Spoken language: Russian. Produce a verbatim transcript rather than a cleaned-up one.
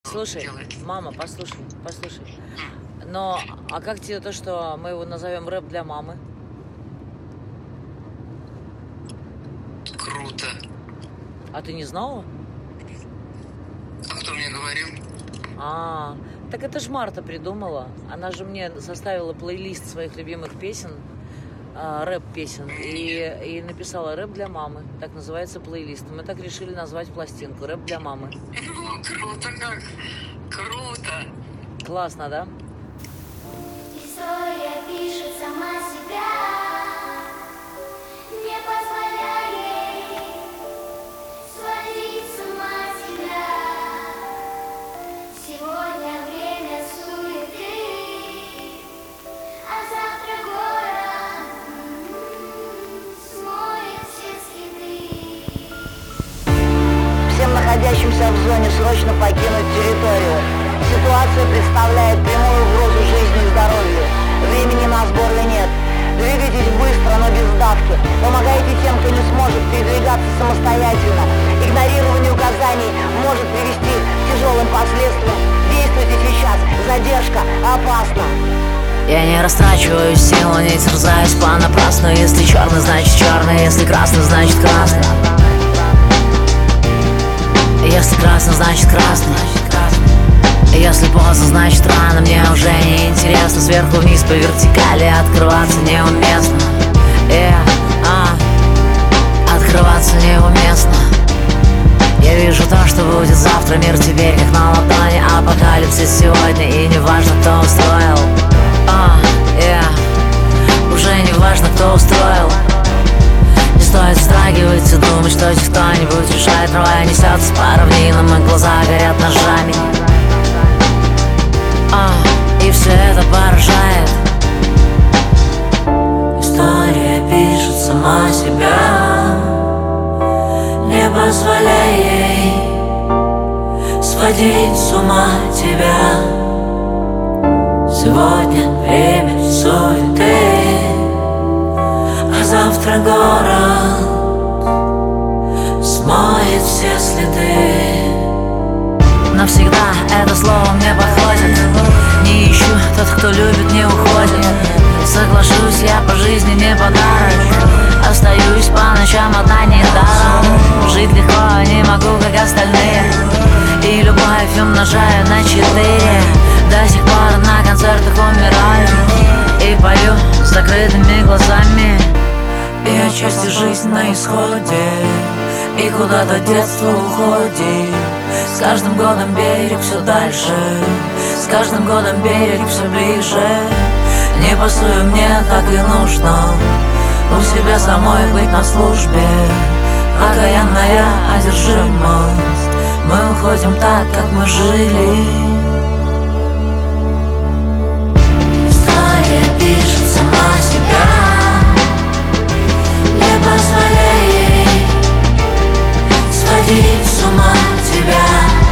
Слушай, делает. мама, послушай, послушай. Но, а как тебе то, что мы его назовем рэп для мамы? Круто. А ты не знала? А кто мне говорил? А, так это ж Марта придумала. Она же мне составила плейлист своих любимых песен, а, рэп-песен, и, и написала рэп для мамы. Так называется плейлист. Мы так решили назвать пластинку рэп для мамы. Ну, круто как. Круто. Классно, да? История пишет сама себя, не позволяя ей сводить с ума тебя. Сегодня время суеты, а завтра город смоет все следы. Всем находящимся в зоне срочно покинуть территорию. Ситуация представляет прямую угрозу жизни и здоровью. Времени на сборы нет. Двигайтесь быстро, но без давки. Помогайте тем, кто не сможет передвигаться самостоятельно. Игнорирование указаний может привести к тяжелым последствиям. Действуйте сейчас. Задержка опасна. Я не растрачиваю силу, не терзаюсь понапрасну. Если черный, значит черный, если красный, значит красный. Если красный, значит красный. Если поздно, значит рано. Мне уже не интересно. Сверху вниз по вертикали открываться неуместно. Yeah, а, открываться неуместно. Я вижу то, что будет завтра. Мир теперь как на ладони. Апокалипсис сегодня, и не важно, кто устроил. а, yeah. Уже не важно, кто устроил. Не стоит вздрагивать и думать, что здесь кто-нибудь решает. Трое несется по равнинам, и глаза горят ножами. А, и все это поражает. История пишет сама себя, не позволяя ей сводить с ума тебя. Сегодня время суеты, а завтра город смоет все следы. Навсегда это слово мне подходит. Не ищу, тот, кто любит, не уходит. Соглашусь, я по жизни не подарок. Остаюсь по ночам одна недаром. Жить легко не могу, как остальные. И любовь умножаю на четыре. До сих пор на концертах умираю и пою с закрытыми глазами. И отчасти жизнь на исходе, и куда-то детство уходит. С каждым годом берег все дальше, с каждым годом берег все ближе. Не пасую, мне так и нужно у себя самой быть на службе. Окаянная одержимость, мы уходим так, как мы жили. История пишет сама себя, не позволяя ей сводить с ума тебя.